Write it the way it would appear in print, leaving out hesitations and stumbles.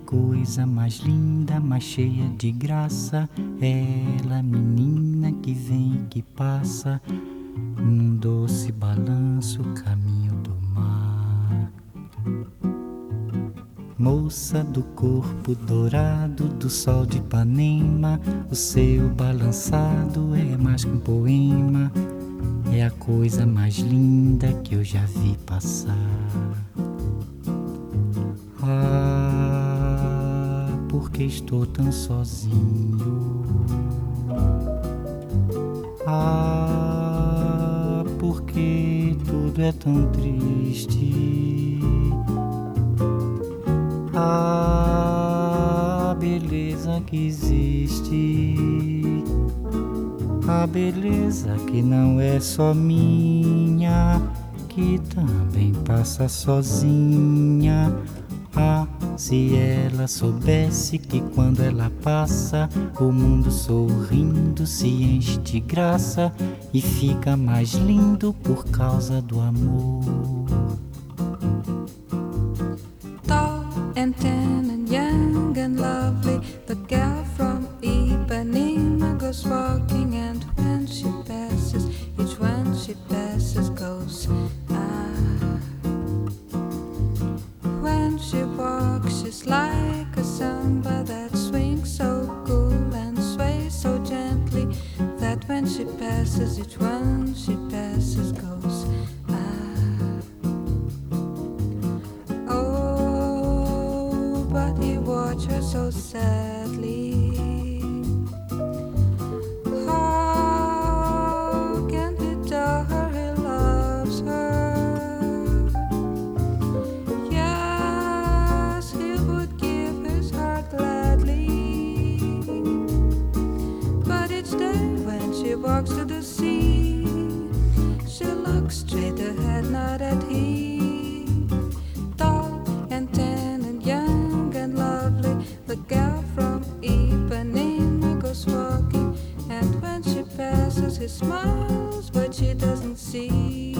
coisa mais linda, mais cheia de graça. Ela, menina que vem e que passa, num doce balanço, caminho do mar. Moça do corpo dourado do sol de Ipanema, o seu balançado é mais que um poema. É a coisa mais linda que eu já vi passar. Ah, porque estou tão sozinho. Ah, porque tudo é tão triste. Ah, beleza que existe. A beleza que não é só minha, que também passa sozinha. Ah, se ela soubesse que quando ela passa, o mundo sorrindo se enche de graça e fica mais lindo por causa do amor. Tall and tan and young and lovely, the girl from Ipanema goes walking, and when she passes, each one she passes goes ah. When she walks, she's like a samba that swings so cool and sways so gently, that when she passes, each one she passes goes ah. Oh, but he watched her so sadly. How can he tell her he loves her? Yes, he would give his heart gladly. But each day when she walks to the sea, she looks straight ahead, not at him. Tall and tan and young and lovely, the girl from Ipanema goes walking, and when she passes, he smiles, but she doesn't see.